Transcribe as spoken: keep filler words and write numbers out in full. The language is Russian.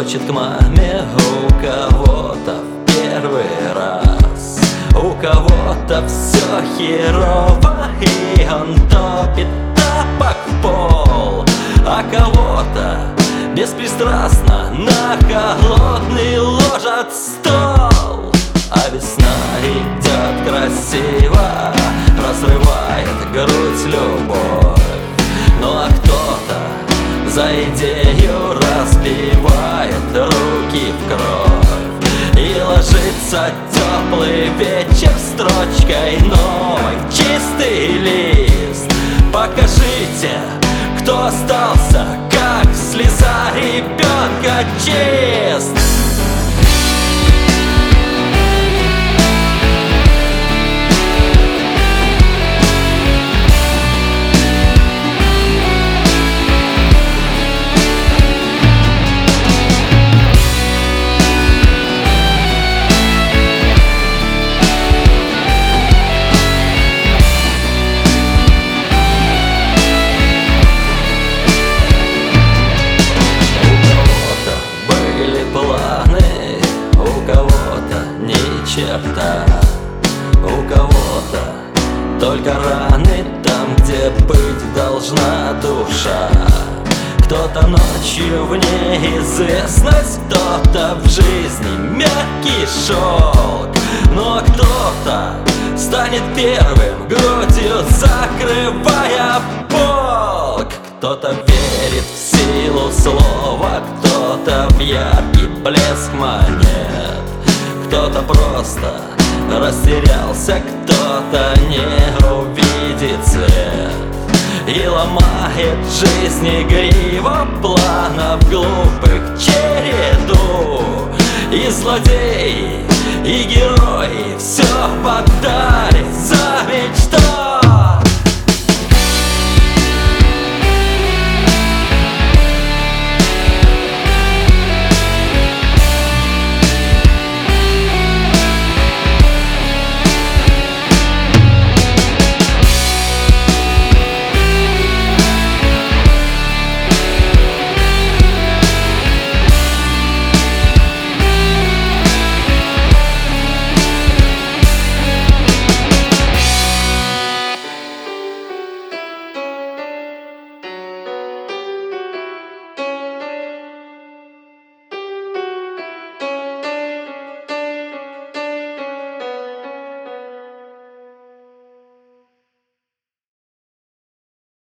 хочет к маме, у кого-то в первый раз, у кого-то все херово, и он топит тапок в пол, а кого-то беспристрастно на холодный ложат стол. А весна идет красиво, разрывает грудь любовь. Ну а кто-то за идею разбивает руки в кровь и ложится теплый вечер строчкой новой, чистый лист. Покажите, кто остался, как слеза ребенка чист. Черта. У кого-то только раны там, где быть должна душа. Кто-то ночью в неизвестность, кто-то в жизни мягкий шелк. Но кто-то станет первым, грудью закрывая полк. Кто-то верит в силу слова, кто-то в яркий блеск монет. Кто-то просто растерялся, кто-то не увидит свет и ломает жизни грива планов глупых череду. И злодеи, и герои все поддались